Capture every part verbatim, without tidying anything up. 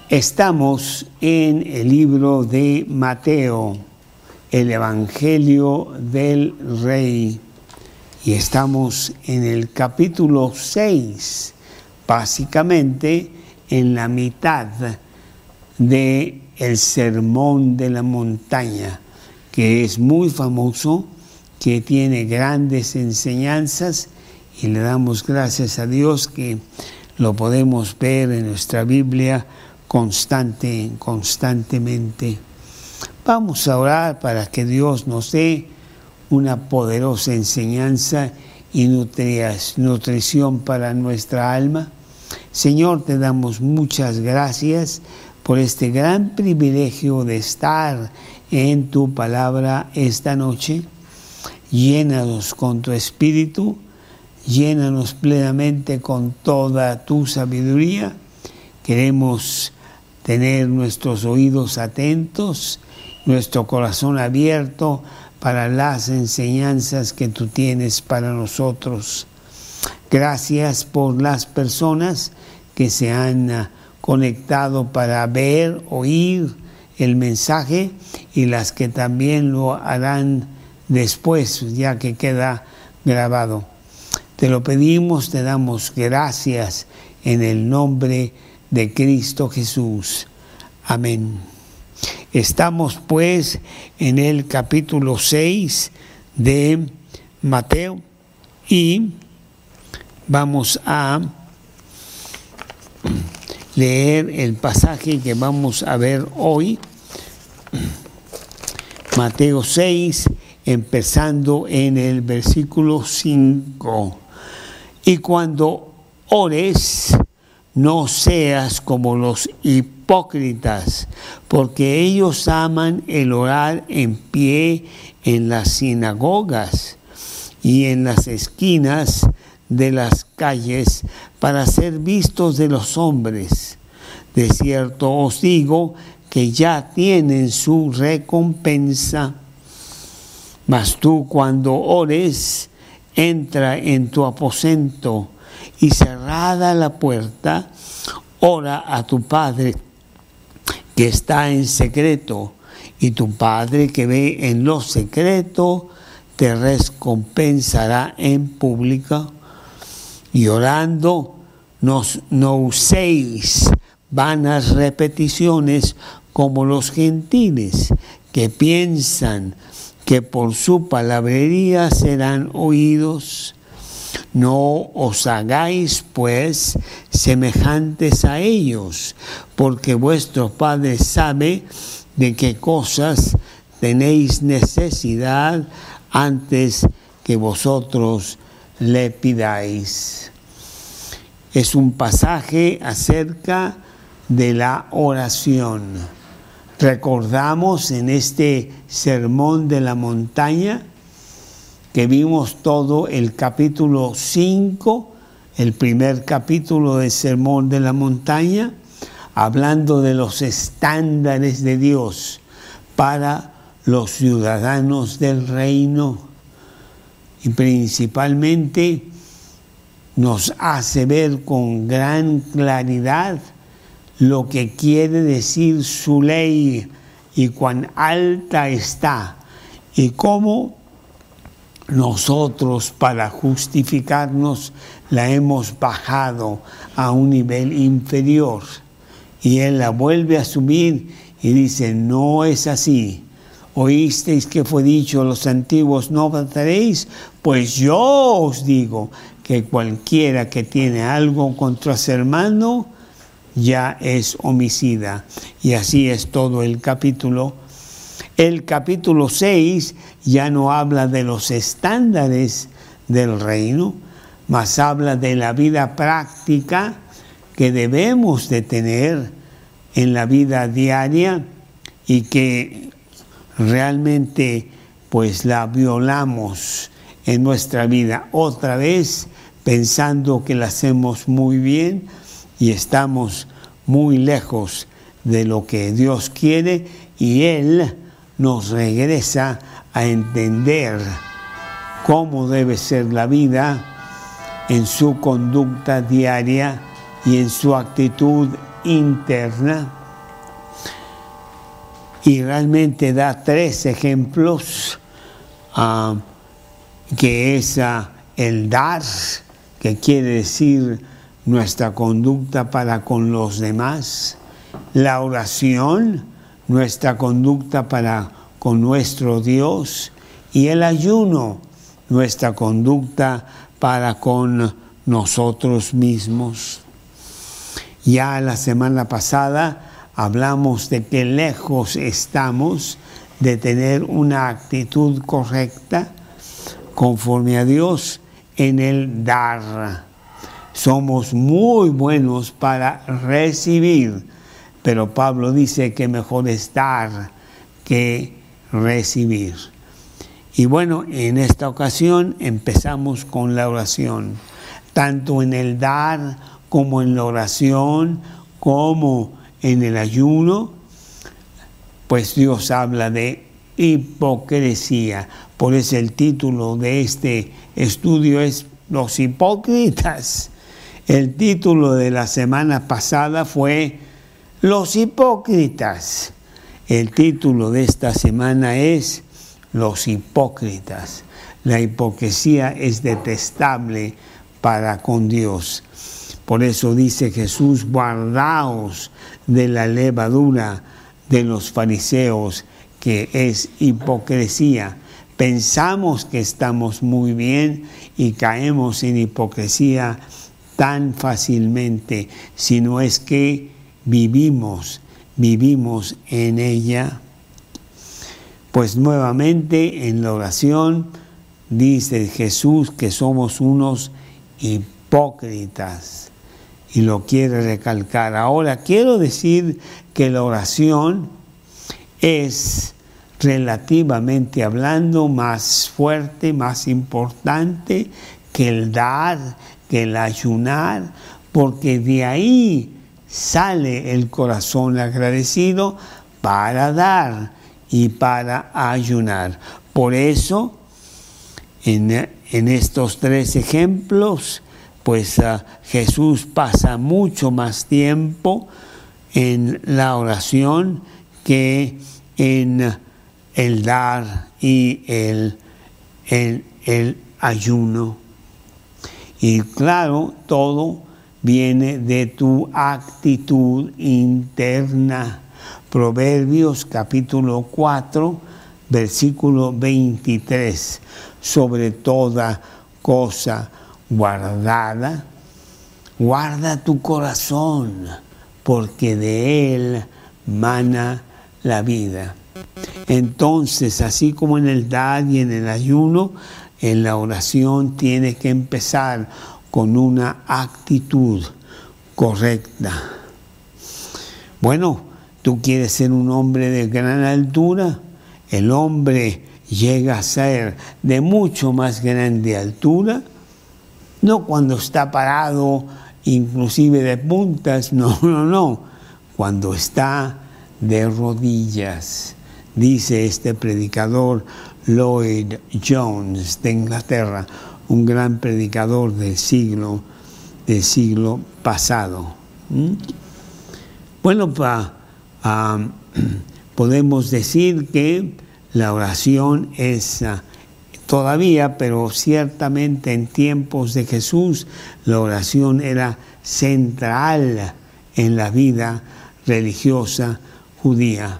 Estamos en el libro de Mateo, el Evangelio del Rey, y estamos en el capítulo seis, básicamente en la mitad de el Sermón de la Montaña, que es muy famoso, que tiene grandes enseñanzas, y le damos gracias a Dios que lo podemos ver en nuestra Biblia constante, constantemente. Vamos a orar para que Dios nos dé una poderosa enseñanza y nutrición para nuestra alma. Señor, te damos muchas gracias por este gran privilegio de estar en tu palabra esta noche. Llénanos con tu espíritu, llénanos plenamente con toda tu sabiduría. Queremos tener nuestros oídos atentos, nuestro corazón abierto para las enseñanzas que tú tienes para nosotros. Gracias por las personas que se han conectado para ver, oír el mensaje, y las que también lo harán después, ya que queda grabado. Te lo pedimos, te damos gracias en el nombre de Cristo Jesús. Amén. Estamos pues en el capítulo seis de Mateo y vamos a leer el pasaje que vamos a ver hoy. Mateo seis, empezando en el versículo cinco. Y cuando ores, no seas como los hipócritas, porque ellos aman el orar en pie en las sinagogas y en las esquinas de las calles para ser vistos de los hombres. De cierto os digo que ya tienen su recompensa. Mas tú, cuando ores, entra en tu aposento y cerrada la puerta, ora a tu Padre que está en secreto, y tu Padre que ve en lo secreto te recompensará en público. Y orando, no, no uséis vanas repeticiones como los gentiles, que piensan que por su palabrería serán oídos. No os hagáis, pues, semejantes a ellos, porque vuestro Padre sabe de qué cosas tenéis necesidad antes que vosotros le pidáis. Es un pasaje acerca de la oración. Recordamos en este Sermón de la Montaña que vimos todo el capítulo cinco, el primer capítulo del Sermón de la Montaña, hablando de los estándares de Dios para los ciudadanos del reino. Y principalmente nos hace ver con gran claridad lo que quiere decir su ley y cuán alta está, y cómo nosotros, para justificarnos, la hemos bajado a un nivel inferior, y Él la vuelve a subir y dice: no es así. Oísteis que fue dicho a los antiguos: no mataréis. Pues yo os digo que cualquiera que tiene algo contra su hermano ya es homicida. Y así es todo el capítulo. El capítulo seis ya no habla de los estándares del reino, mas habla de la vida práctica que debemos de tener en la vida diaria, y que realmente pues la violamos en nuestra vida otra vez, pensando que la hacemos muy bien, y estamos muy lejos de lo que Dios quiere, y Él nos regresa a entender cómo debe ser la vida en su conducta diaria y en su actitud interna. Y realmente da tres ejemplos, uh, que es uh, el dar, que quiere decir nuestra conducta para con los demás, la oración, nuestra conducta para con nuestro Dios, y el ayuno, nuestra conducta para con nosotros mismos. Ya la semana pasada hablamos de que lejos estamos de tener una actitud correcta conforme a Dios en el dar. Somos muy buenos para recibir, pero Pablo dice que mejor es dar que recibir. Y bueno, en esta ocasión empezamos con la oración, tanto en el dar como en la oración, como en el ayuno, pues Dios habla de hipocresía. Por eso el título de este estudio es Los hipócritas. El título de la semana pasada fue Los hipócritas. El título de esta semana es Los hipócritas. La hipocresía es detestable para con Dios. Por eso dice Jesús, guardaos de la levadura de los fariseos, que es hipocresía. Pensamos que estamos muy bien y caemos en hipocresía tan fácilmente, si no es que vivimos, vivimos en ella. Pues nuevamente en la oración dice Jesús que somos unos hipócritas. Y lo quiere recalcar. Ahora, quiero decir que la oración es, relativamente hablando, más fuerte, más importante que el dar, que el ayunar, porque de ahí sale el corazón agradecido para dar y para ayunar. Por eso, en, en estos tres ejemplos, pues uh, Jesús pasa mucho más tiempo en la oración que en el dar y el, el, el ayuno. Y claro, todo viene de tu actitud interna. Proverbios capítulo cuatro, versículo veintitrés. Sobre toda cosa guardada, guarda tu corazón, porque de él mana la vida. Entonces, así como en el dar y en el ayuno, en la oración tiene que empezar con una actitud correcta. Bueno, ¿tú quieres ser un hombre de gran altura? El hombre llega a ser de mucho más grande altura, no cuando está parado, inclusive de puntas, no, no, no, cuando está de rodillas. Dice este predicador Lloyd Jones de Inglaterra, un gran predicador del siglo, del siglo pasado. ¿Mm? Bueno, pa, um, podemos decir que la oración es uh, todavía, pero ciertamente en tiempos de Jesús, la oración era central en la vida religiosa judía.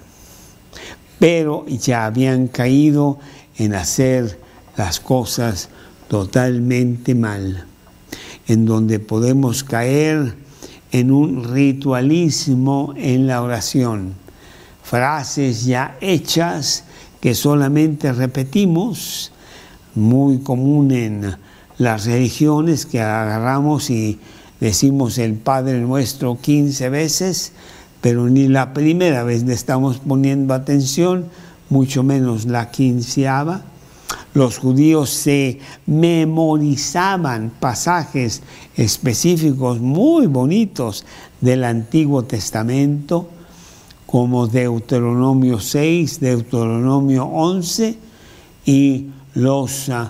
Pero ya habían caído en hacer las cosas totalmente mal, en donde podemos caer en un ritualismo en la oración, frases ya hechas que solamente repetimos, muy común en las religiones, que agarramos y decimos el Padre Nuestro quince veces, pero ni la primera vez le estamos poniendo atención, mucho menos la quinceava. Los judíos se memorizaban pasajes específicos muy bonitos del Antiguo Testamento, como Deuteronomio seis, Deuteronomio once, y los uh,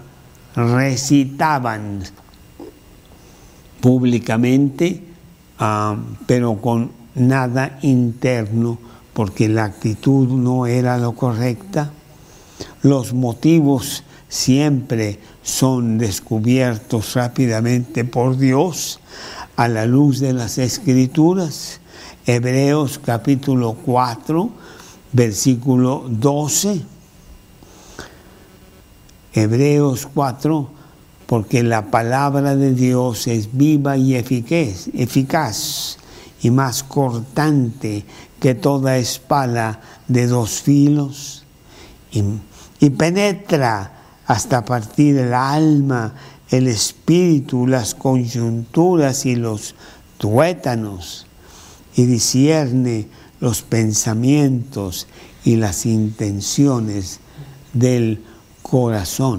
recitaban públicamente, uh, pero con nada interno, porque la actitud no era lo correcta. Los motivos siempre son descubiertos rápidamente por Dios a la luz de las Escrituras. Hebreos capítulo cuatro, versículo doce. Hebreos cuatro, porque la palabra de Dios es viva y eficaz, eficaz y más cortante que toda espada de dos filos, y, y penetra hasta partir el alma, el espíritu, las coyunturas y los tuétanos, y discierne los pensamientos y las intenciones del corazón.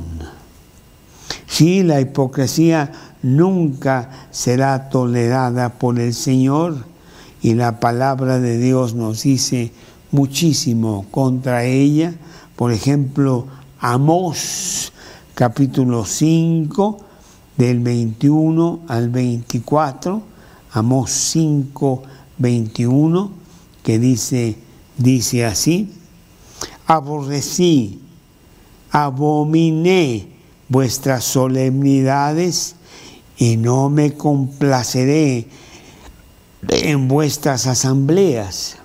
Sí, la hipocresía nunca será tolerada por el Señor, y la palabra de Dios nos dice muchísimo contra ella. Por ejemplo, Amós capítulo cinco, del veintiuno al veinticuatro, Amós cinco, veintiuno, que dice, dice así: aborrecí, abominé vuestras solemnidades, y no me complaceré en vuestras asambleas.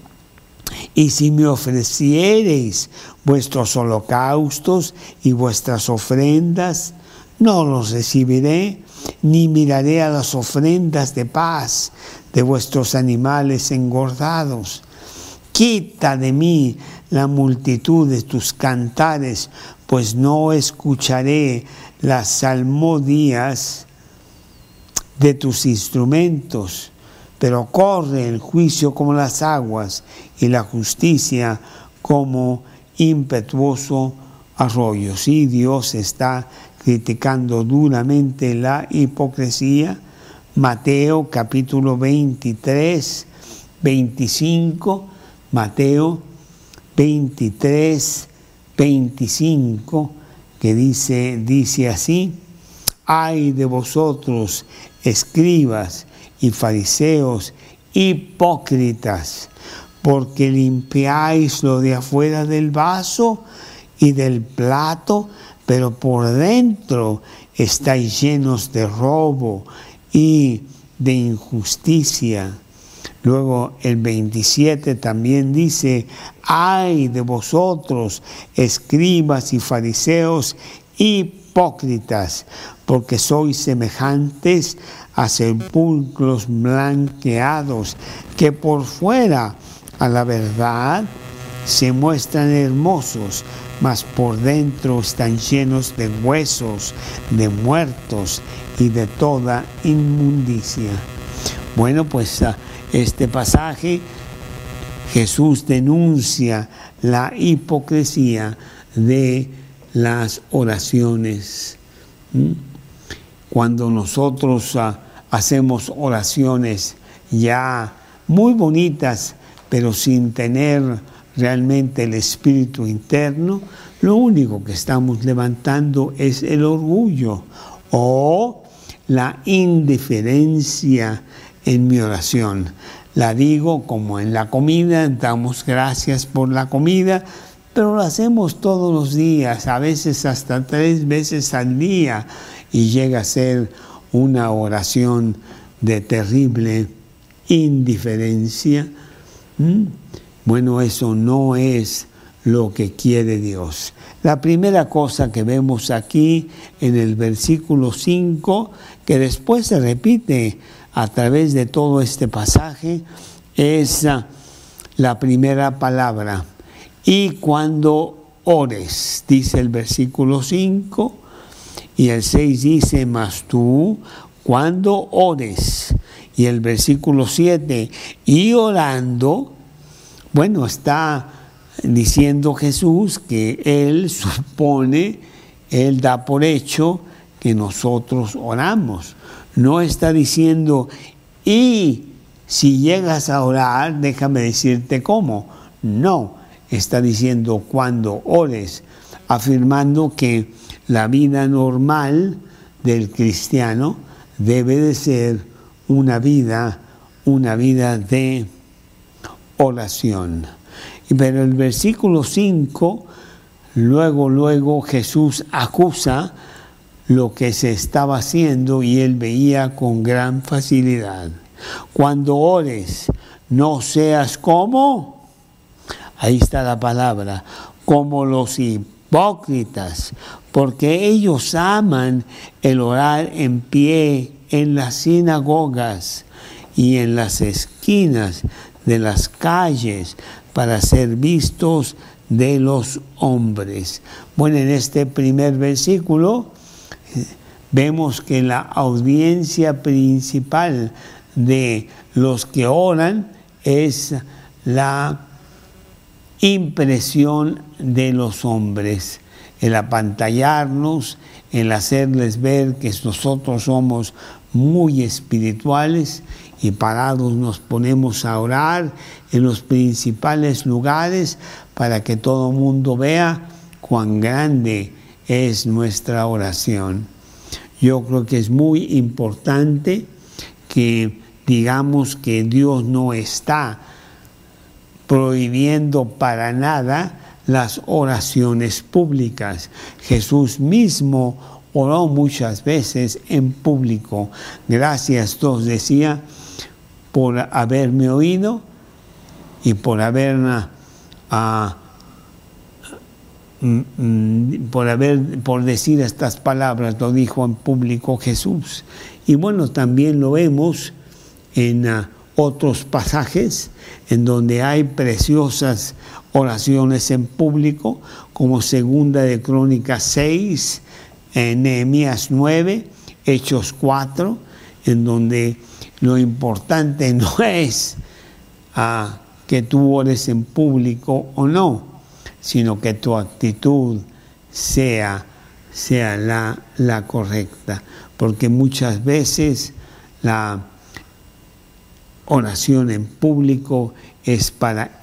Y si me ofreciereis vuestros holocaustos y vuestras ofrendas, no los recibiré, ni miraré a las ofrendas de paz de vuestros animales engordados. Quita de mí la multitud de tus cantares, pues no escucharé las salmodias de tus instrumentos. Pero corre el juicio como las aguas y la justicia como impetuoso arroyo. Sí, Dios está criticando duramente la hipocresía. Mateo capítulo veintitrés, veinticinco, Mateo veintitrés, veinticinco, que dice, dice así: ay de vosotros, escribas y fariseos, hipócritas, porque limpiáis lo de afuera del vaso y del plato, pero por dentro estáis llenos de robo y de injusticia. Luego el veintisiete también dice: ay de vosotros, escribas y fariseos, hipócritas, porque sois semejantes a sepulcros blanqueados, que por fuera, a la verdad, se muestran hermosos, mas por dentro están llenos de huesos, de muertos y de toda inmundicia. Bueno, pues este pasaje, Jesús denuncia la hipocresía de las oraciones. Cuando nosotros uh, hacemos oraciones ya muy bonitas, pero sin tener realmente el espíritu interno, lo único que estamos levantando es el orgullo o la indiferencia en mi oración. La digo como en la comida, damos gracias por la comida, pero lo hacemos todos los días, a veces hasta tres veces al día, y llega a ser una oración de terrible indiferencia. ¿Mm? Bueno, eso no es lo que quiere Dios. La primera cosa que vemos aquí en el versículo cinco, que después se repite a través de todo este pasaje, es la primera palabra. Y cuando ores, dice el versículo cinco, y el seis dice: mas tú, cuando ores. Y el versículo siete, y orando, bueno, está diciendo Jesús que Él supone, Él da por hecho que nosotros oramos. No está diciendo, y si llegas a orar, déjame decirte cómo. No, está diciendo cuando ores, afirmando que la vida normal del cristiano debe de ser una vida una vida de oración. Pero el versículo cinco, luego, luego Jesús acusa lo que se estaba haciendo y él veía con gran facilidad. Cuando ores, no seas como, ahí está la palabra, como los hipócritas, porque ellos aman el orar en pie en las sinagogas y en las esquinas de las calles para ser vistos de los hombres. Bueno, en este primer versículo vemos que la audiencia principal de los que oran es la impresión de los hombres, el apantallarnos, el hacerles ver que nosotros somos muy espirituales y parados nos ponemos a orar en los principales lugares para que todo el mundo vea cuán grande es nuestra oración. Yo creo que es muy importante que digamos que Dios no está prohibiendo para nada las oraciones públicas. Jesús mismo oró muchas veces en público. Gracias, Dios, decía, por haberme oído y por haber, uh, por haber, por decir estas palabras, lo dijo en público Jesús. Y bueno, también lo vemos en uh, otros pasajes en donde hay preciosas oraciones en público, como Segunda de Crónicas seis, en Nehemías nueve, Hechos cuatro, en donde lo importante no es uh, que tú ores en público o no, sino que tu actitud sea, sea la, la correcta. Porque muchas veces la oración en público es para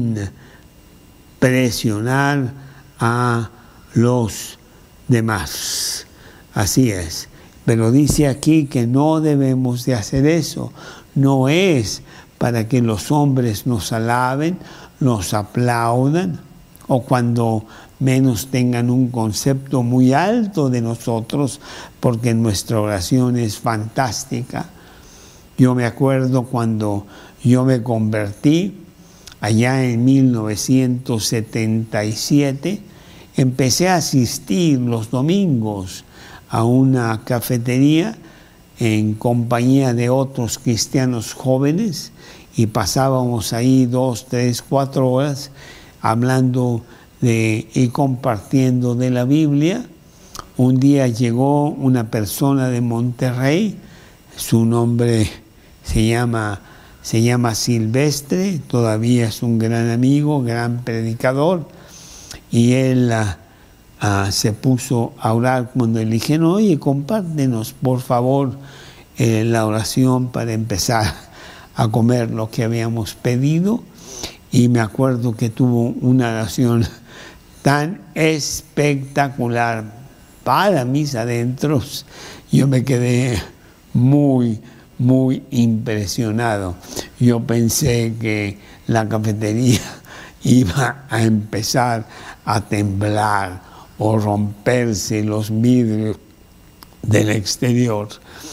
impresionar a los demás. Así es. Pero dice aquí que no debemos de hacer eso. No es para que los hombres nos alaben, nos aplaudan, o cuando menos tengan un concepto muy alto de nosotros, porque nuestra oración es fantástica. Yo me acuerdo cuando yo me convertí, allá en mil novecientos setenta y siete, empecé a asistir los domingos a una cafetería en compañía de otros cristianos jóvenes y pasábamos ahí dos, tres, cuatro horas hablando de, y compartiendo de la Biblia. Un día llegó una persona de Monterrey, su nombre se llama, se llama Silvestre, todavía es un gran amigo, gran predicador, y él uh, uh, se puso a orar cuando le dijeron, oye, compártenos por favor eh, la oración para empezar a comer lo que habíamos pedido. Y me acuerdo que tuvo una oración tan espectacular para mis adentros. Yo me quedé muy, muy impresionado. Yo pensé que la cafetería iba a empezar a temblar o romperse los vidrios del exterior.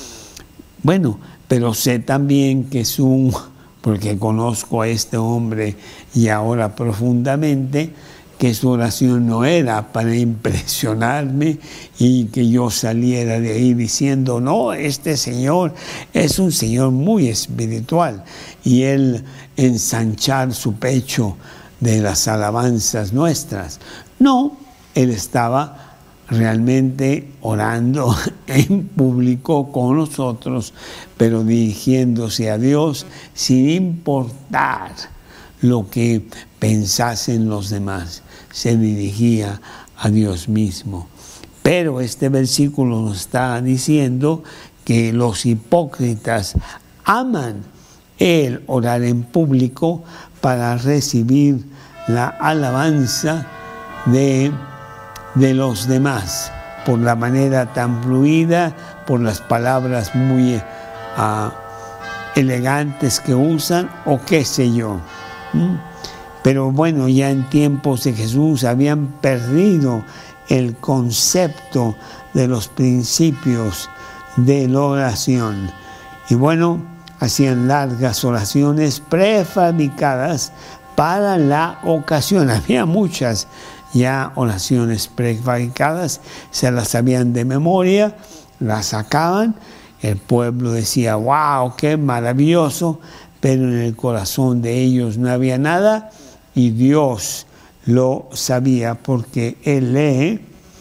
Bueno, pero sé también que es un, porque conozco a este hombre y ahora profundamente, que su oración no era para impresionarme y que yo saliera de ahí diciendo, no, este señor es un señor muy espiritual, y él ensanchar su pecho de las alabanzas nuestras. No, él estaba realmente orando en público con nosotros, pero dirigiéndose a Dios sin importar lo que pensasen los demás. Se dirigía a Dios mismo. Pero este versículo nos está diciendo que los hipócritas aman el orar en público para recibir la alabanza de, de los demás, por la manera tan fluida, por las palabras muy uh, elegantes que usan o qué sé yo. ¿Mm? Pero bueno, ya en tiempos de Jesús habían perdido el concepto de los principios de la oración. Y bueno, hacían largas oraciones prefabricadas para la ocasión. Había muchas ya oraciones prefabricadas, se las sabían de memoria, las sacaban, el pueblo decía, wow, qué maravilloso, pero en el corazón de ellos no había nada, y Dios lo sabía porque Él lee,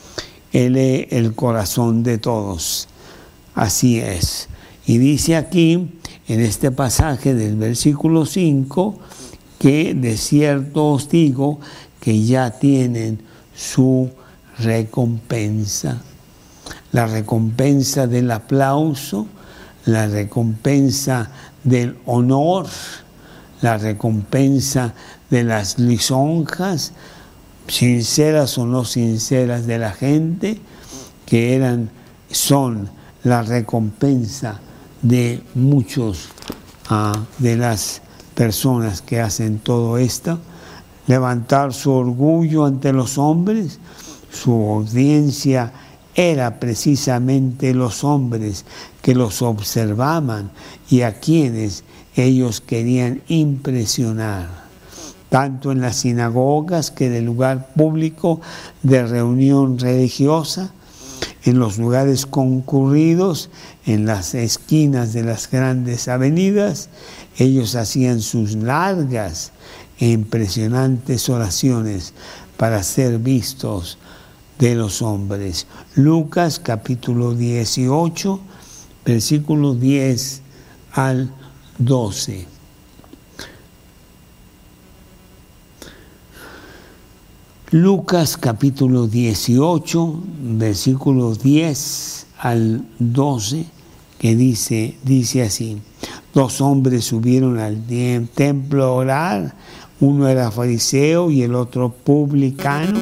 Él lee el corazón de todos. Así es. Y dice aquí, en este pasaje del versículo cinco, que de cierto os digo que ya tienen su recompensa. La recompensa del aplauso, la recompensa del honor, la recompensa de las lisonjas, sinceras o no sinceras de la gente, que eran, son la recompensa de muchos uh, de las personas que hacen todo esto. Levantar su orgullo ante los hombres, su audiencia era precisamente los hombres que los observaban y a quienes ellos querían impresionar, tanto en las sinagogas que en el lugar público de reunión religiosa, en los lugares concurridos, en las esquinas de las grandes avenidas. Ellos hacían sus largas e impresionantes oraciones para ser vistos de los hombres. Lucas capítulo dieciocho, versículo diez al doce. Lucas capítulo dieciocho, versículo diez al doce, que dice, dice así: dos hombres subieron al templo a orar, uno era fariseo y el otro publicano.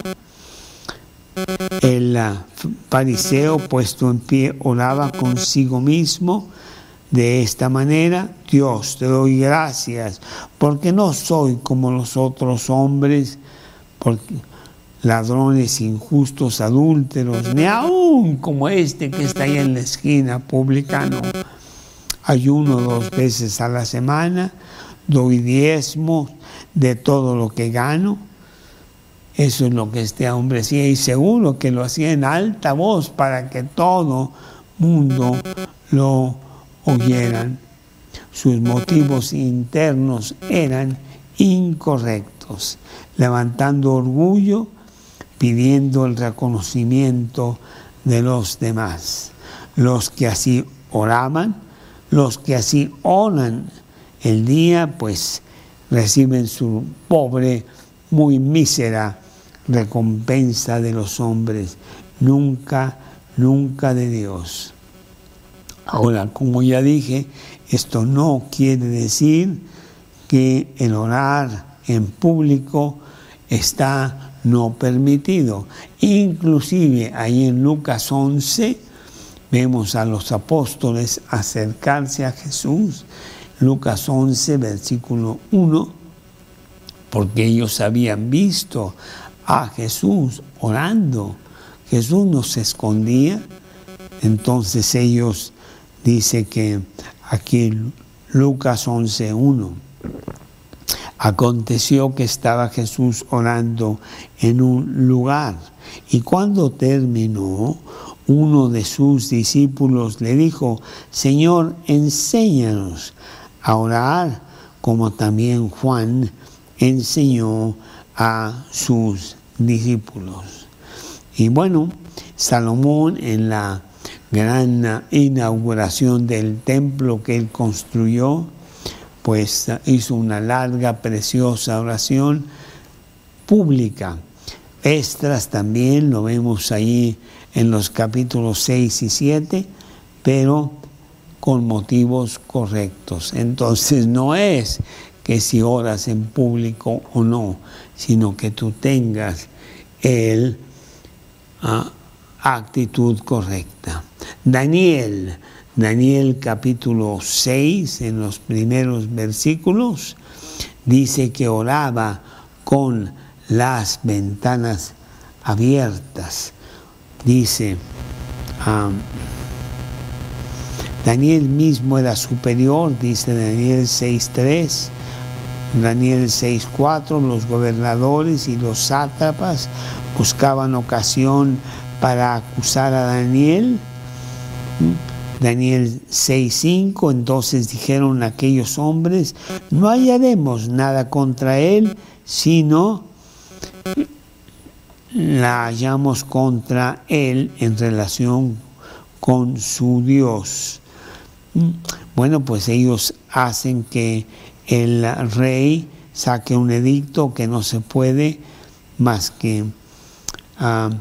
El fariseo, puesto en pie, oraba consigo mismo de esta manera: Dios, te doy gracias, porque no soy como los otros hombres, porque ladrones, injustos, adúlteros, ni aún como este que está ahí en la esquina, publicano. Ayuno dos veces a la semana, doy diezmo de todo lo que gano. Eso es lo que este hombre hacía, y seguro que lo hacía en alta voz para que todo mundo lo oyeran. Sus motivos internos eran incorrectos, levantando orgullo, pidiendo el reconocimiento de los demás. Los que así oraban, los que así oran el día, pues reciben su pobre, muy mísera recompensa de los hombres, nunca, nunca de Dios. Ahora, como ya dije, esto no quiere decir que el orar en público está no permitido. Inclusive ahí en Lucas once vemos a los apóstoles acercarse a Jesús. Lucas once, versículo uno, porque ellos habían visto a Jesús orando. Jesús no se escondía. Entonces ellos, dice que aquí Lucas once, uno, aconteció que estaba Jesús orando en un lugar, y cuando terminó, uno de sus discípulos le dijo: Señor, enséñanos a orar, como también Juan enseñó a sus discípulos. Y bueno, Salomón, en la gran inauguración del templo que él construyó, pues hizo una larga, preciosa oración pública. Esdras también lo vemos ahí en los capítulos seis y siete, pero con motivos correctos. Entonces no es que si oras en público o no, sino que tú tengas el uh, actitud correcta. Daniel, Daniel capítulo seis, en los primeros versículos, dice que oraba con las ventanas abiertas. Dice, um, Daniel mismo era superior, dice Daniel seis tres, Daniel seis cuatro, los gobernadores y los sátrapas buscaban ocasión para acusar a Daniel. Daniel seis cinco, entonces dijeron aquellos hombres, no hallaremos nada contra él, sino la hallamos contra él en relación con su Dios. Bueno, pues ellos hacen que el rey saque un edicto que no se puede más que uh,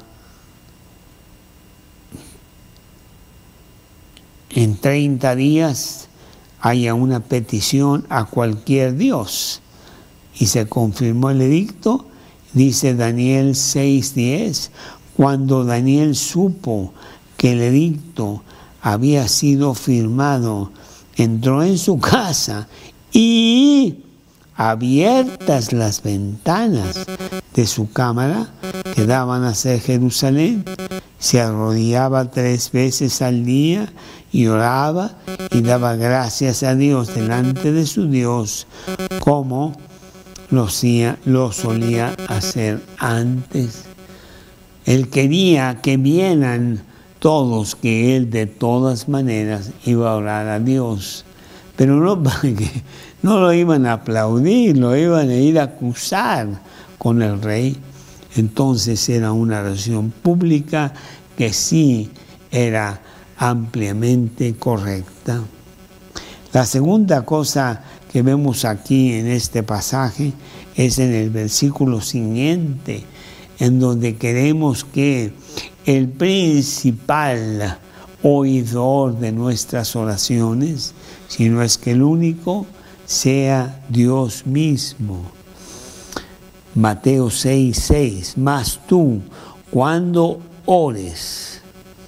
en treinta días haya una petición a cualquier Dios. Y se confirmó el edicto, dice Daniel seis diez, cuando Daniel supo que el edicto había sido firmado, entró en su casa y, abiertas las ventanas de su cámara que daban hacia Jerusalén, se arrodillaba tres veces al día y oraba y daba gracias a Dios delante de su Dios, como lo, lo solía hacer antes. Él quería que vieran todos que él de todas maneras iba a orar a Dios, pero no para que no lo iban a aplaudir, lo iban a ir a acusar con el rey. Entonces era una oración pública que sí era ampliamente correcta. La segunda cosa que vemos aquí en este pasaje es en el versículo siguiente, en donde queremos que el principal oidor de nuestras oraciones, si no es que el único, sea Dios mismo. Mateo seis seis, mas tú, cuando ores,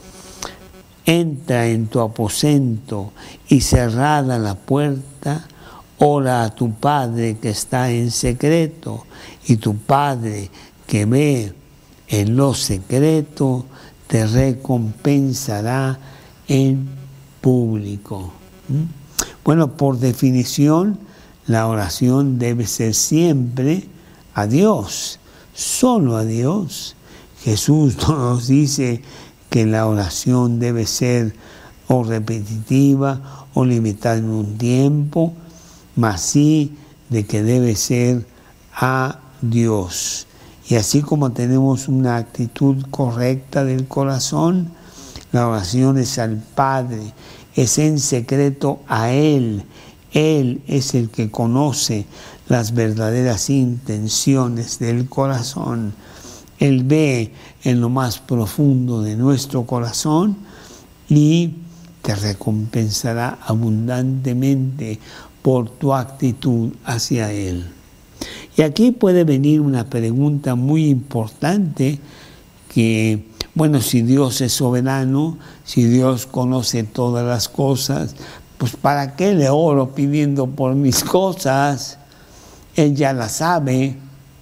entra en tu aposento y cerrada la puerta, ora a tu Padre que está en secreto, y tu Padre que ve en lo secreto te recompensará en público. ¿Mm? Bueno, por definición, la oración debe ser siempre a Dios, solo a Dios. Jesús nos dice que la oración debe ser o repetitiva o limitada en un tiempo, mas sí de que debe ser a Dios. Y así como tenemos una actitud correcta del corazón, la oración es al Padre, es en secreto a Él. Él es el que conoce las verdaderas intenciones del corazón. Él ve en lo más profundo de nuestro corazón y te recompensará abundantemente por tu actitud hacia Él. Y aquí puede venir una pregunta muy importante que, bueno, si Dios es soberano, si Dios conoce todas las cosas, pues ¿para qué le oro pidiendo por mis cosas? Él ya las sabe.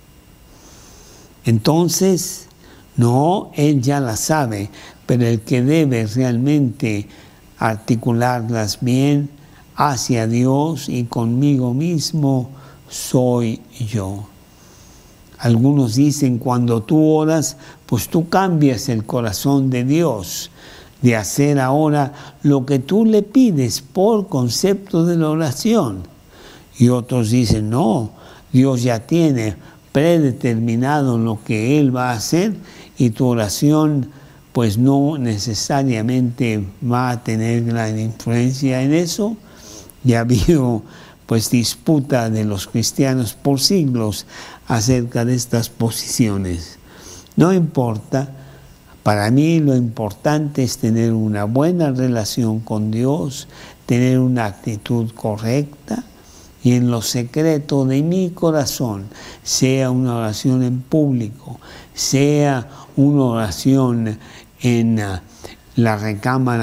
Entonces, no, Él ya las sabe, pero el que debe realmente articularlas bien hacia Dios y conmigo mismo soy yo. Algunos dicen, cuando tú oras, pues tú cambias el corazón de Dios, de hacer ahora lo que tú le pides por concepto de la oración. Y otros dicen, no, Dios ya tiene predeterminado lo que Él va a hacer y tu oración pues no necesariamente va a tener gran influencia en eso. Ya ha habido pues disputa de los cristianos por siglos acerca de estas posiciones. No importa, para mí lo importante es tener una buena relación con Dios, tener una actitud correcta y en lo secreto de mi corazón, sea una oración en público, sea una oración en la recámara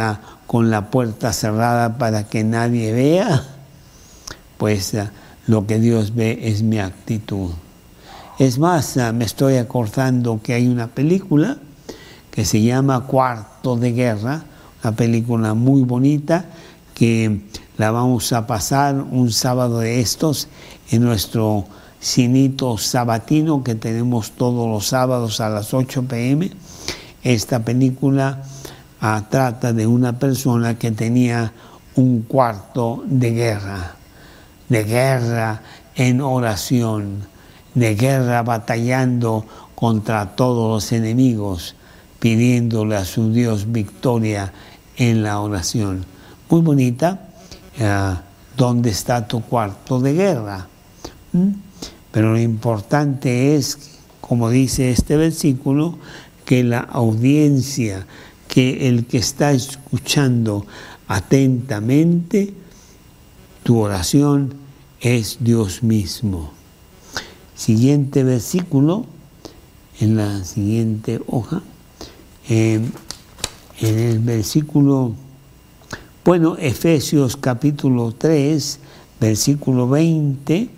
con la puerta cerrada para que nadie vea, pues uh, lo que Dios ve es mi actitud. Es más, uh, me estoy acordando que hay una película que se llama Cuarto de Guerra, una película muy bonita que la vamos a pasar un sábado de estos en nuestro cinito sabatino que tenemos todos los sábados a las ocho pe eme. Esta película uh, trata de una persona que tenía un cuarto de guerra, de guerra en oración, de guerra batallando contra todos los enemigos, pidiéndole a su Dios victoria en la oración. Muy bonita. Uh, ¿Dónde está tu cuarto de guerra? ¿Mm? Pero lo importante es, como dice este versículo, que la audiencia, que el que está escuchando atentamente tu oración es Dios mismo. Siguiente versículo, en la siguiente hoja, eh, en el versículo, bueno, Efesios capítulo tres, versículo veinte,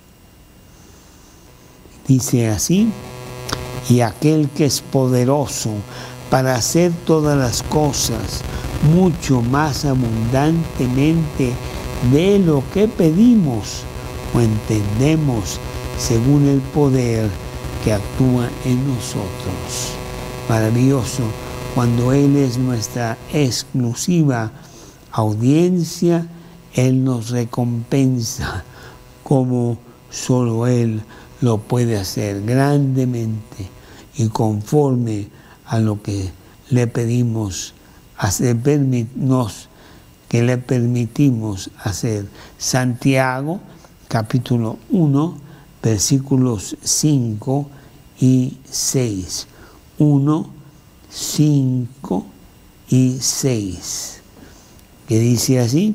dice así: y aquel que es poderoso para hacer todas las cosas mucho más abundantemente de lo que pedimos o entendemos, según el poder que actúa en nosotros. Maravilloso cuando Él es nuestra exclusiva audiencia. Él nos recompensa como solo Él lo puede hacer, grandemente y conforme a lo que le pedimos hacer, nos, que le permitimos hacer. Santiago capítulo uno, versículos cinco y seis. uno, cinco y seis. Que dice así: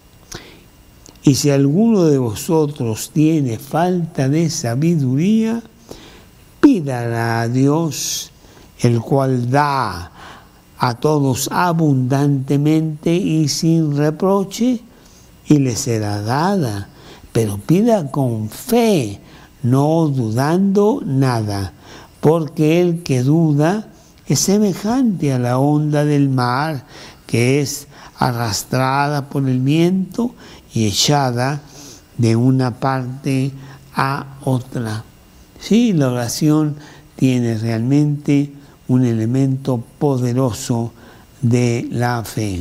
y si alguno de vosotros tiene falta de sabiduría, pídala a Dios, el cual da a todos abundantemente y sin reproche, y le será dada. Pero pida con fe, no dudando nada, porque el que duda es semejante a la onda del mar, que es arrastrada por el viento y echada de una parte a otra. Sí, la oración tiene realmente un elemento poderoso de la fe.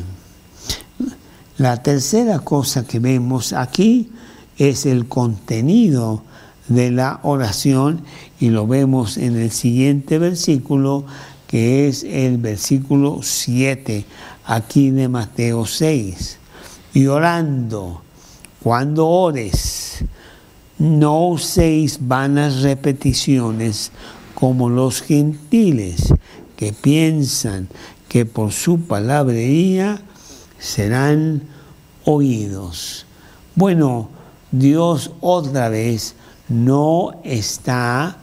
La tercera cosa que vemos aquí es el contenido de la oración, y lo vemos en el siguiente versículo, que es el versículo siete, aquí de Mateo seis. Y orando, cuando ores, no uséis vanas repeticiones como los gentiles, que piensan que por su palabrería serán oídos. Bueno, Dios otra vez no está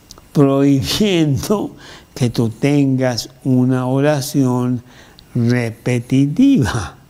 prohibiendo que tú tengas una oración repetitiva,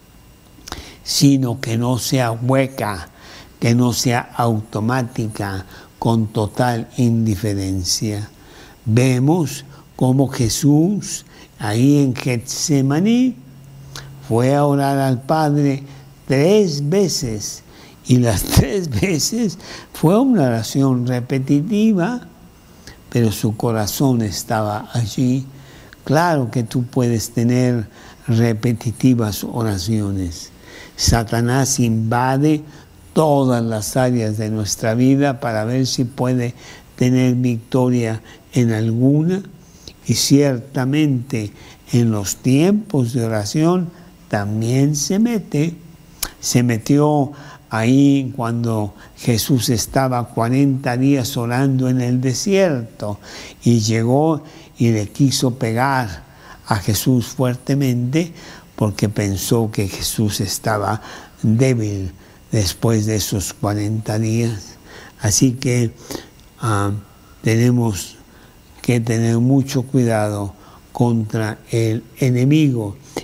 sino que no sea hueca, que no sea automática, con total indiferencia. Vemos cómo Jesús, ahí en Getsemaní, fue a orar al Padre tres veces, y las tres veces fue una oración repetitiva, pero su corazón estaba allí. Claro que tú puedes tener repetitivas oraciones. Satanás invade todas las áreas de nuestra vida para ver si puede tener victoria en alguna, y ciertamente en los tiempos de oración también se mete. Se metió ahí cuando Jesús estaba cuarenta días orando en el desierto, y llegó y le quiso pegar a Jesús fuertemente, porque pensó que Jesús estaba débil después de esos cuarenta días. Así que uh, tenemos que tener mucho cuidado contra el enemigo.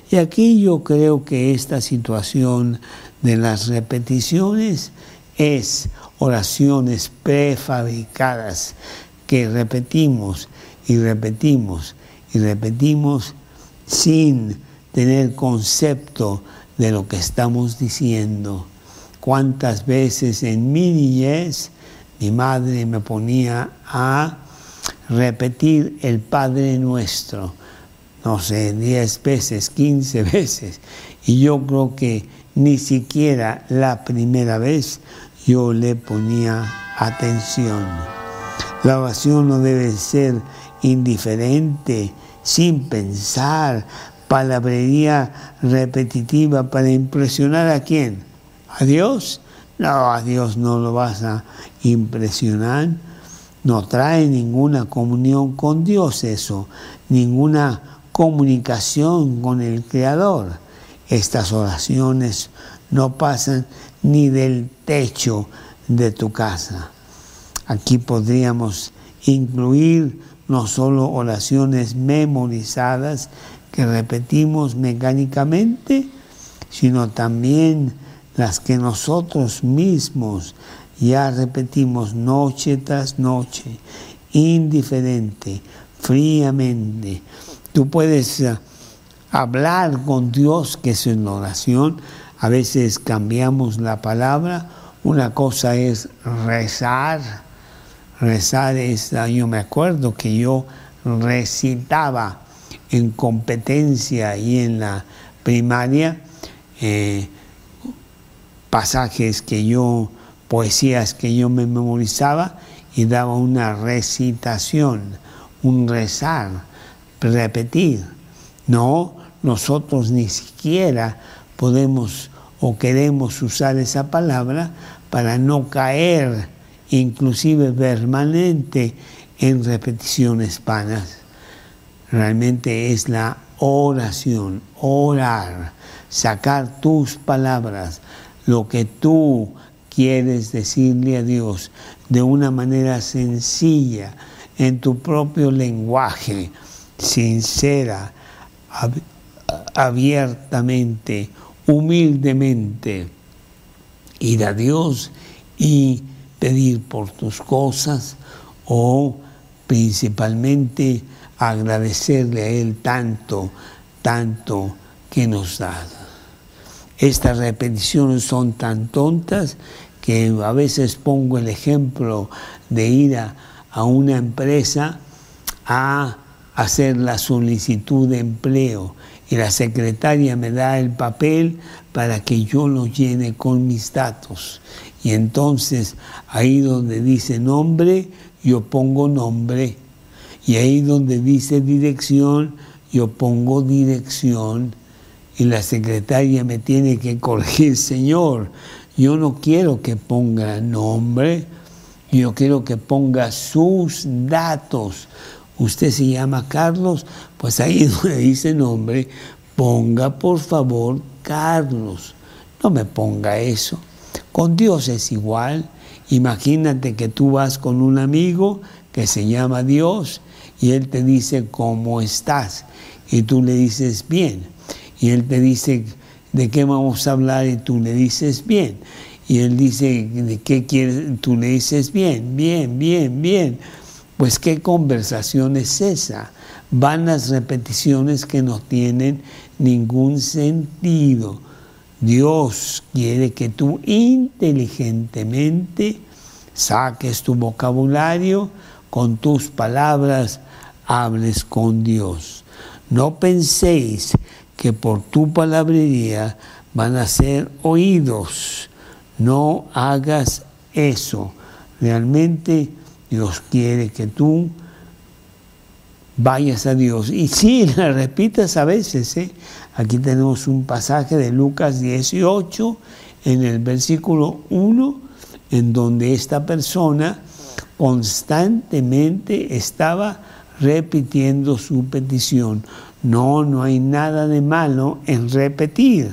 Y aquí yo creo que esta situación de las repeticiones es oraciones prefabricadas que repetimos y repetimos y repetimos sin tener concepto de lo que estamos diciendo. Cuántas veces en mi niñez mi madre me ponía a repetir el Padre Nuestro, no sé, diez veces, quince veces, y yo creo que ni siquiera la primera vez yo le ponía atención. La oración no debe ser indiferente, sin pensar, palabrería repetitiva para impresionar ¿a quién? ¿A Dios? No, a Dios no lo vas a impresionar. No trae ninguna comunión con Dios eso, ninguna comunicación con el Creador. Estas oraciones no pasan ni del techo de tu casa. Aquí podríamos incluir no solo oraciones memorizadas que repetimos mecánicamente, sino también las que nosotros mismos ya repetimos noche tras noche, indiferente, fríamente. Tú puedes uh, hablar con Dios, que es una oración. A veces cambiamos la palabra. Una cosa es rezar. Rezar es, uh, yo me acuerdo que yo recitaba en competencia y en la primaria eh, pasajes que yo, poesías que yo me memorizaba y daba una recitación, un rezar, repetir. No, nosotros ni siquiera podemos o queremos usar esa palabra para no caer, inclusive permanente, en repeticiones vanas. Realmente es la oración, orar, sacar tus palabras, lo que tú quieres decirle a Dios de una manera sencilla, en tu propio lenguaje, sincera, ab- abiertamente, humildemente, ir a Dios y pedir por tus cosas o principalmente agradecerle a Él tanto, tanto que nos da. Estas repeticiones son tan tontas que a veces pongo el ejemplo de ir a, a una empresa a hacer la solicitud de empleo y la secretaria me da el papel para que yo lo llene con mis datos. Y entonces ahí donde dice nombre, yo pongo nombre. Y ahí donde dice dirección, yo pongo dirección. Y la secretaria me tiene que corregir, señor, yo no quiero que ponga nombre, yo quiero que ponga sus datos. Usted se llama Carlos, pues ahí donde dice nombre, ponga por favor Carlos. No me ponga eso. Con Dios es igual. Imagínate que tú vas con un amigo que se llama Dios y él te dice ¿cómo estás? Y tú le dices bien. Y él te dice ¿de qué vamos a hablar? Y tú le dices bien. Y él dice ¿de qué quieres? Tú le dices bien, bien, bien, bien. Pues ¿qué conversación es esa? Vanas repeticiones que no tienen ningún sentido. Dios quiere que tú inteligentemente saques tu vocabulario, con tus palabras hables con Dios. No penséis que por tu palabrería van a ser oídos. No hagas eso. Realmente Dios quiere que tú vayas a Dios. Y sí, la repitas a veces. ¿eh? Aquí tenemos un pasaje de Lucas dieciocho, en el versículo uno, en donde esta persona constantemente estaba repitiendo su petición. No, no hay nada de malo en repetir.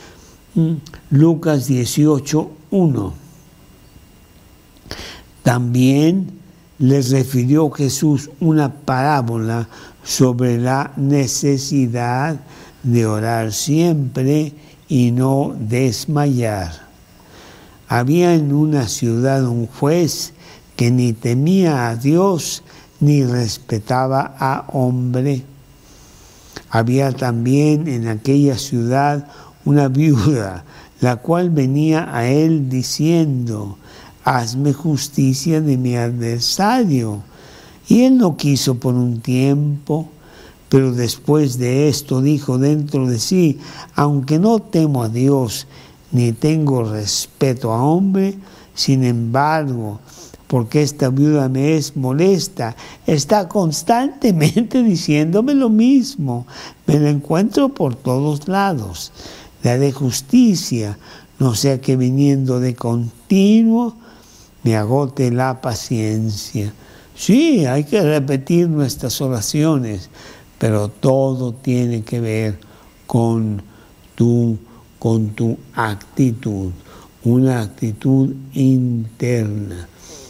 Lucas dieciocho, uno. También les refirió Jesús una parábola sobre la necesidad de orar siempre y no desmayar. Había en una ciudad un juez que ni temía a Dios ni respetaba a hombre. Había también en aquella ciudad una viuda, la cual venía a él diciendo: hazme justicia de mi adversario. Y él no quiso por un tiempo, pero después de esto dijo dentro de sí: aunque no temo a Dios ni tengo respeto a hombre, sin embargo, porque esta viuda me es molesta, está constantemente diciéndome lo mismo, me la encuentro por todos lados. La de justicia, no sea que viniendo de continuo me agote la paciencia. Sí, hay que repetir nuestras oraciones, pero todo tiene que ver con tu, con tu actitud, una actitud interna.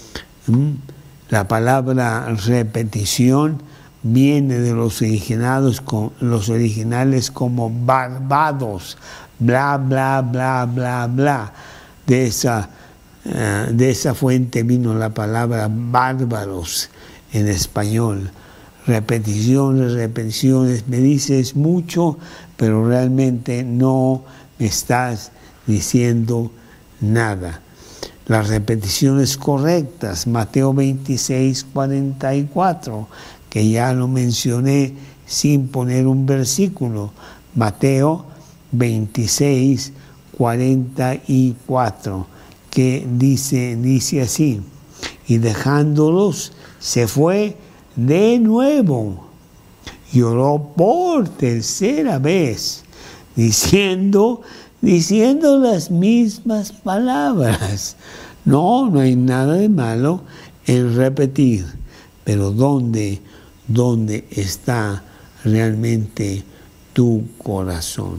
La palabra repetición viene de los originales, los originales como barbados, bla, bla, bla, bla, bla. De esa, uh, de esa fuente vino la palabra bárbaros en español. Repeticiones, repeticiones, me dices mucho, pero realmente no me estás diciendo nada. Las repeticiones correctas, Mateo veintiséis, cuarenta y cuatro, que ya lo mencioné sin poner un versículo. Mateo veintiséis, cuarenta y cuatro, que dice, dice así: y dejándolos se fue de nuevo y oró por tercera vez, diciendo, diciendo las mismas palabras. No, no hay nada de malo en repetir, pero ¿dónde, dónde está realmente tu corazón?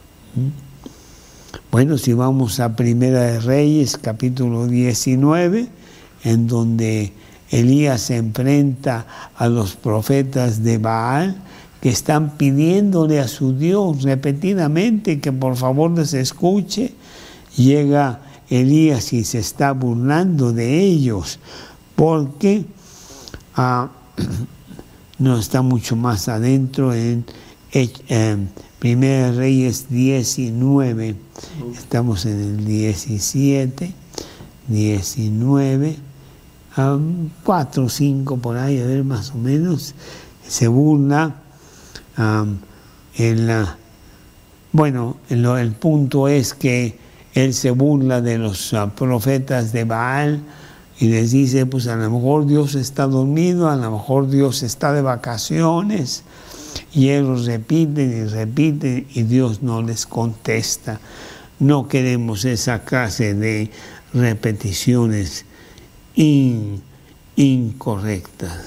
Bueno, si vamos a Primera de Reyes, capítulo diecinueve, en donde Elías se enfrenta a los profetas de Baal, que están pidiéndole a su Dios repetidamente que por favor les escuche. Llega Elías y se está burlando de ellos, porque uh, no está mucho más adentro en eh, Primera de Reyes diecinueve. Estamos en el diecisiete, diecinueve, um, cuatro o cinco por ahí, a ver, más o menos. Se burla. Um, en la, bueno, en lo, el punto es que él se burla de los uh, profetas de Baal y les dice, pues a lo mejor Dios está dormido, a lo mejor Dios está de vacaciones, y ellos repiten y repiten y Dios no les contesta. No queremos esa clase de repeticiones in, incorrectas.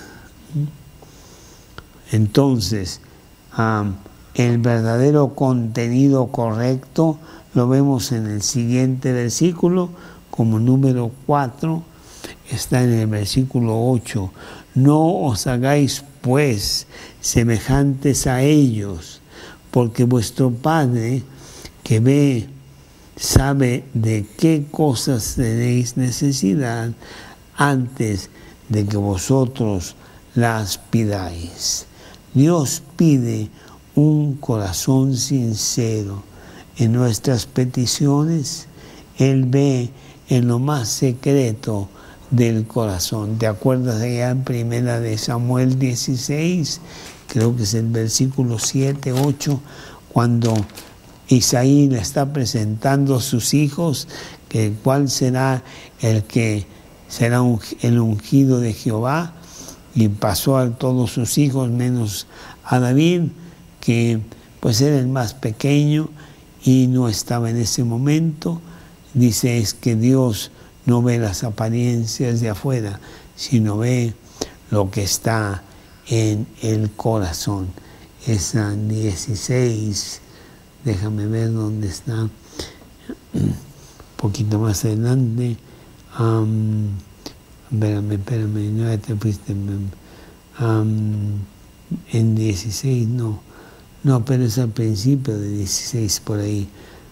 Entonces, Um, el verdadero contenido correcto lo vemos en el siguiente versículo, como número cuatro, está en el versículo ocho. No os hagáis pues semejantes a ellos, porque vuestro Padre que ve sabe de qué cosas tenéis necesidad antes de que vosotros las pidáis. Dios pide un corazón sincero en nuestras peticiones. Él ve en lo más secreto del corazón. ¿Te acuerdas allá en Primera de Samuel dieciséis? Creo que es el versículo siete, ocho, cuando Isaí le está presentando a sus hijos, que cuál será el que será un, el ungido de Jehová. Y pasó a todos sus hijos menos a David, que pues era el más pequeño y no estaba en ese momento. Dice, es que Dios no ve las apariencias de afuera, sino ve lo que está en el corazón. Esa dieciséis, déjame ver dónde está, un poquito más adelante. Um, Espérame, espérame, no te fuiste. Um, en dieciséis, no. No, pero es al principio de dieciséis por ahí.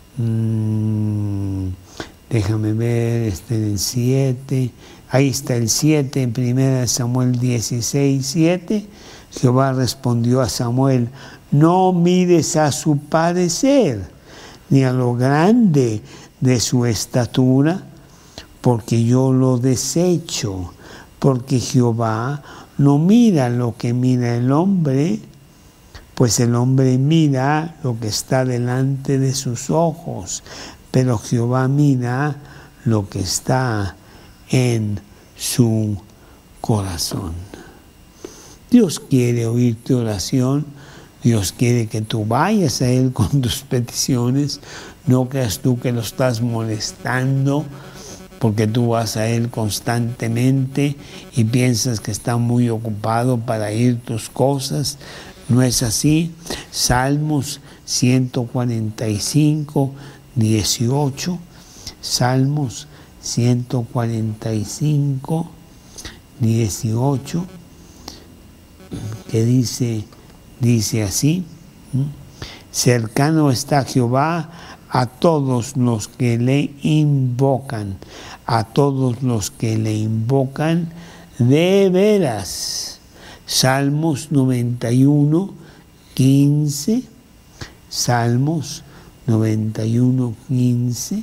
Mm, déjame ver, este en el siete. Ahí está el siete, en primera de Samuel dieciséis, siete. Jehová respondió a Samuel: no mires a su parecer, ni a lo grande de su estatura, porque yo lo desecho, porque Jehová no mira lo que mira el hombre, pues el hombre mira lo que está delante de sus ojos, pero Jehová mira lo que está en su corazón. Dios quiere oír tu oración. Dios quiere que tú vayas a Él con tus peticiones. No creas tú que lo estás molestando porque tú vas a Él constantemente y piensas que está muy ocupado para oír tus cosas. No es así. Salmos ciento cuarenta y cinco, dieciocho. Salmos ciento cuarenta y cinco, dieciocho, que dice, dice así: cercano está Jehová a todos los que le invocan, a todos los que le invocan de veras. Salmos noventa y uno, quince, Salmos noventa y uno, quince,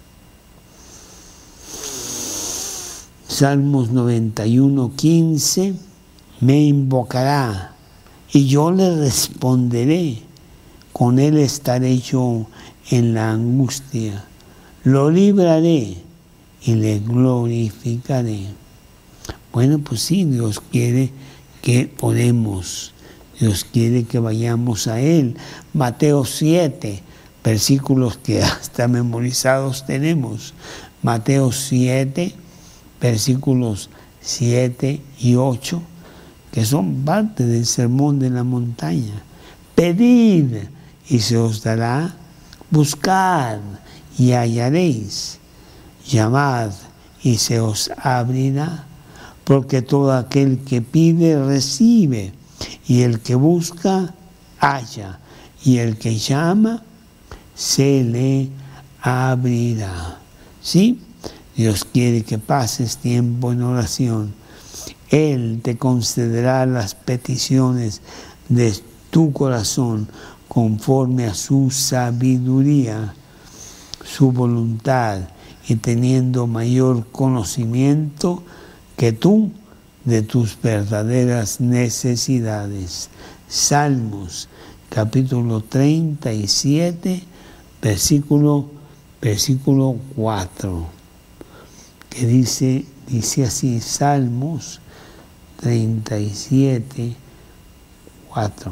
Salmos noventa y uno, quince, me invocará y yo le responderé, con él estaré yo en la angustia, lo libraré y le glorificaré. Bueno, pues sí, Dios quiere que oremos, Dios quiere que vayamos a Él. Mateo siete, versículos que hasta memorizados tenemos. Mateo siete, versículos siete y ocho, que son parte del sermón de la montaña. Pedid y se os dará, buscad y hallaréis, llamad y se os abrirá, porque todo aquel que pide recibe, y el que busca halla, y el que llama se le abrirá. ¿Sí? Dios quiere que pases tiempo en oración. Él te concederá las peticiones de tu corazón conforme a su sabiduría, su voluntad, y teniendo mayor conocimiento que tú de tus verdaderas necesidades. Salmos capítulo treinta y siete, versículo, versículo cuatro, que dice, dice así, Salmos treinta y siete, cuatro.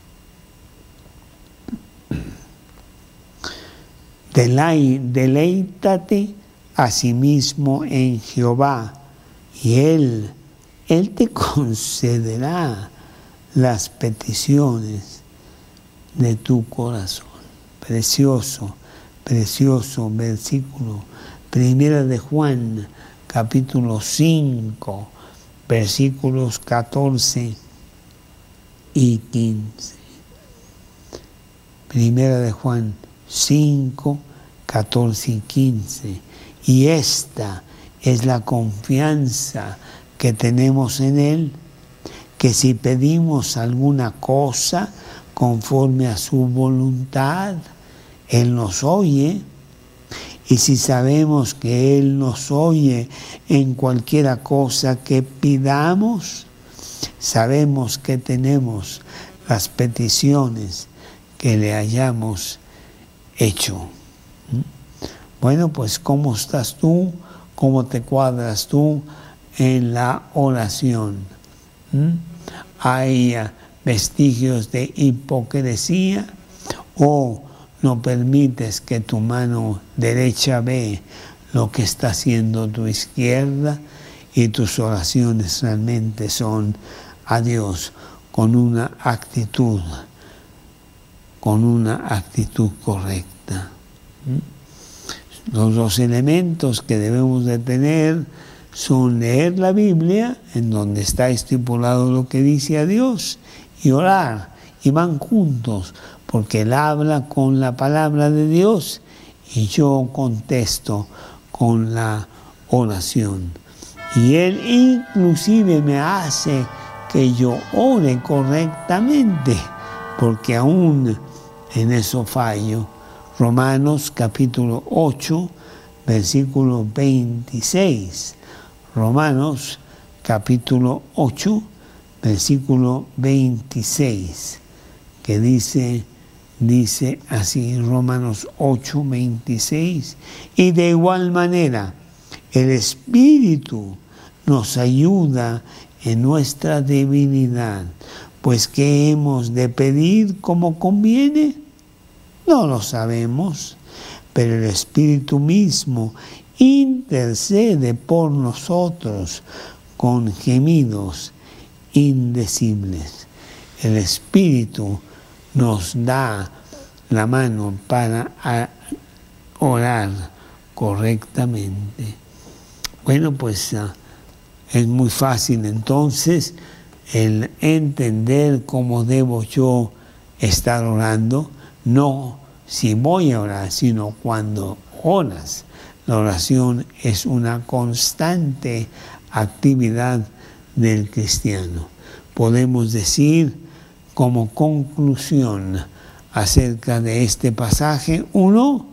Deleítate asimismo en Jehová, y Él, Él te concederá las peticiones de tu corazón. Precioso, precioso versículo. Primera de Juan, capítulo cinco, versículos catorce y quince. Primera de Juan cinco, catorce y quince. Y esta es la confianza que tenemos en Él, que si pedimos alguna cosa conforme a su voluntad, Él nos oye. Y si sabemos que Él nos oye en cualquiera cosa que pidamos, sabemos que tenemos las peticiones que le hayamos hecho. Bueno, pues ¿cómo estás tú? ¿Cómo te cuadras tú en la oración? ¿Mm? ¿Hay vestigios de hipocresía o no permites que tu mano derecha ve lo que está haciendo tu izquierda y tus oraciones realmente son a Dios con una actitud, con una actitud correcta? Los dos elementos que debemos de tener son leer la Biblia, en donde está estipulado lo que dice a Dios, y orar. y van juntos, porque Él habla con la palabra de Dios y yo contesto con la oración. Y Él inclusive me hace que yo ore correctamente, porque aún en eso fallo. Romanos capítulo ocho, versículo veintiséis. Romanos capítulo ocho, versículo veintiséis, que dice, dice así, Romanos ocho, veintiséis, y de igual manera el Espíritu nos ayuda en nuestra debilidad, pues ¿qué hemos de pedir como conviene? No lo sabemos, pero el Espíritu mismo intercede por nosotros con gemidos indecibles. El Espíritu nos da la mano para orar correctamente. Bueno, pues uh, es muy fácil entonces el entender cómo debo yo estar orando, no si voy a orar, sino cuando oras. La oración es una constante actividad del cristiano. Podemos decir como conclusión acerca de este pasaje, uno,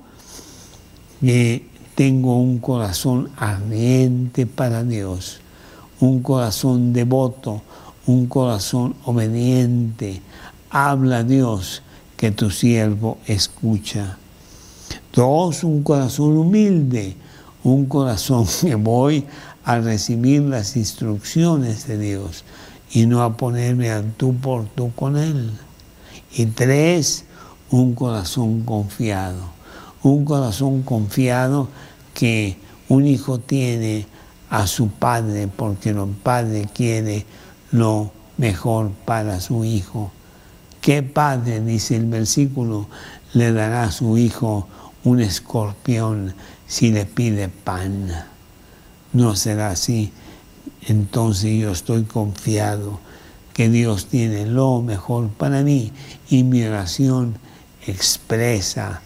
que tengo un corazón ardiente para Dios, un corazón devoto, un corazón obediente. Habla Dios, que tu siervo escucha. Dos, un corazón humilde, un corazón que voy a recibir las instrucciones de Dios y no a ponerme al tú por tú con Él. Y tres, un corazón confiado, un corazón confiado que un hijo tiene a su padre porque el padre quiere lo mejor para su hijo. ¿Qué padre, dice el versículo, le dará a su hijo un escorpión si le pide pan? No será así. Entonces yo estoy confiado que Dios tiene lo mejor para mí y mi oración expresa,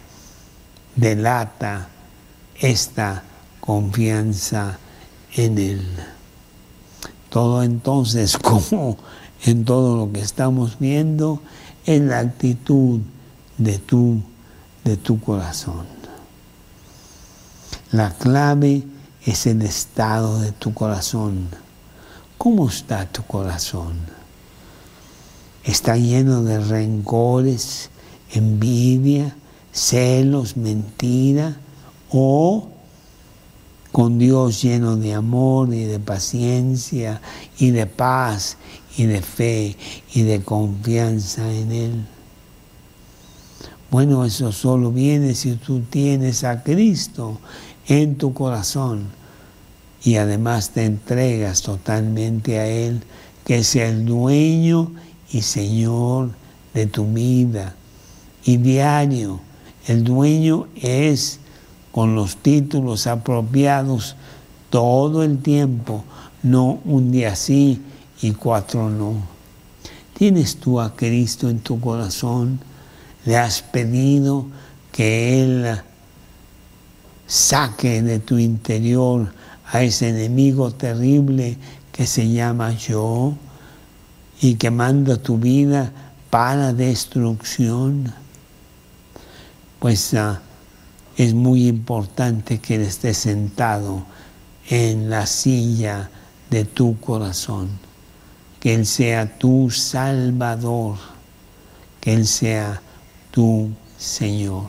delata esta confianza en Él. Todo entonces, como en todo lo que estamos viendo, es la actitud de tu, de tu corazón. La clave es el estado de tu corazón. ¿Cómo está tu corazón? ¿Está lleno de rencores, envidia, celos, mentira? ¿O con Dios lleno de amor y de paciencia y de paz y de fe y de confianza en Él? Bueno, eso solo viene si tú tienes a Cristo en tu corazón y además te entregas totalmente a Él, que es el dueño y Señor de tu vida. Y diario, el dueño es con los títulos apropiados todo el tiempo, no un día sí y cuatro no. ¿Tienes tú a Cristo en tu corazón? ¿Le has pedido que Él saque de tu interior a ese enemigo terrible que se llama yo y que manda tu vida para destrucción? Pues uh, es muy importante que Él esté sentado en la silla de tu corazón, que Él sea tu Salvador, que Él sea tu Señor.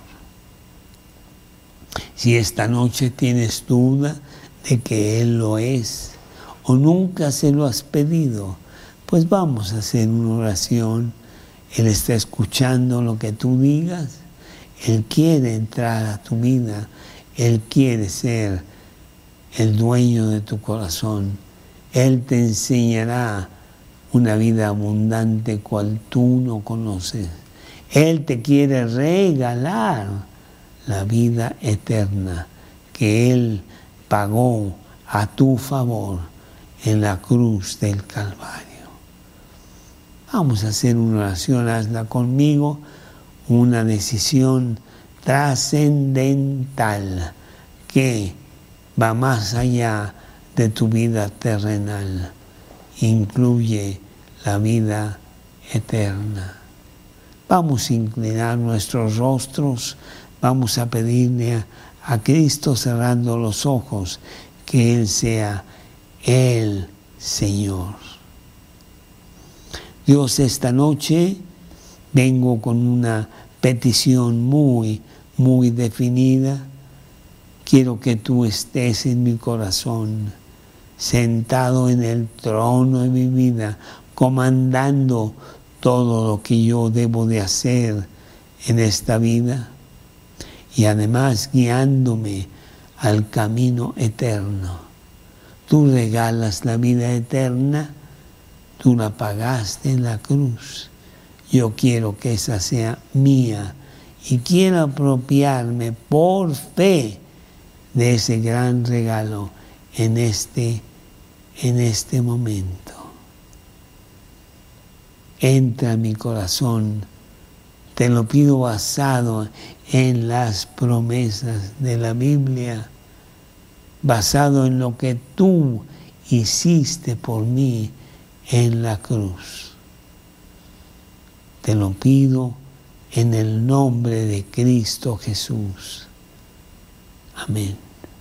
Si esta noche tienes duda de que Él lo es o nunca se lo has pedido, pues vamos a hacer una oración. Él está escuchando lo que tú digas. Él quiere entrar a tu vida. Él quiere ser el dueño de tu corazón. Él te enseñará una vida abundante cual tú no conoces. Él te quiere regalar la vida eterna que Él pagó a tu favor en la cruz del Calvario. Vamos a hacer una oración, hazla conmigo, una decisión trascendental que va más allá de tu vida terrenal, incluye la vida eterna. Vamos a inclinar nuestros rostros, vamos a pedirle a, a Cristo cerrando los ojos, que Él sea el Señor. Dios, esta noche vengo con una petición muy, muy definida. Quiero que tú estés en mi corazón, sentado en el trono de mi vida, comandando todo lo que yo debo de hacer en esta vida y además guiándome al camino eterno. Tú regalas la vida eterna, tú la pagaste en la cruz. Yo quiero que esa sea mía y quiero apropiarme por fe de ese gran regalo en este, en este momento. Entra en mi corazón, te lo pido basado en las promesas de la Biblia, basado en lo que tú hiciste por mí en la cruz. Te lo pido en el nombre de Cristo Jesús. Amén.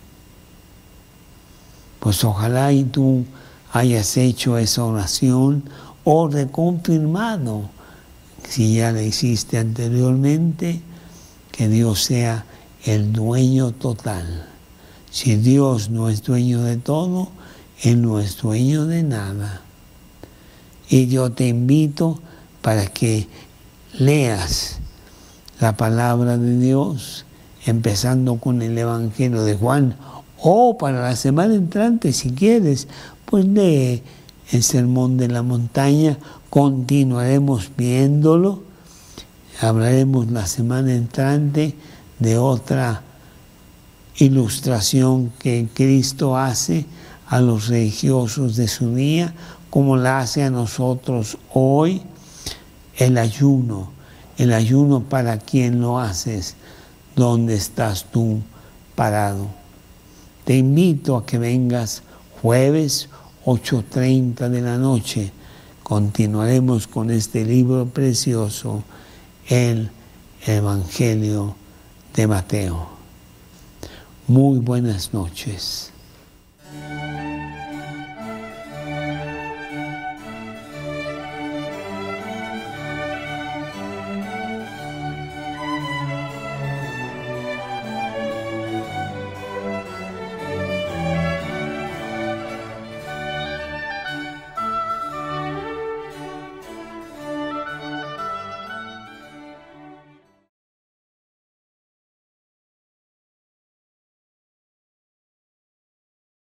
Pues ojalá y tú hayas hecho esa oración o reconfirmado, si ya la hiciste anteriormente, que Dios sea el dueño total. Si Dios no es dueño de todo, Él no es dueño de nada. Y yo te invito para que leas la palabra de Dios, empezando con el Evangelio de Juan, o para la semana entrante, si quieres, pues lee el Sermón de la Montaña, continuaremos viéndolo, hablaremos la semana entrante de otra ilustración que Cristo hace a los religiosos de su día, como la hace a nosotros hoy, el ayuno. El ayuno, ¿para quién lo haces? ¿Dónde estás tú parado? Te invito a que vengas jueves ocho treinta de la noche. Continuaremos con este libro precioso, el Evangelio de Mateo. Muy buenas noches.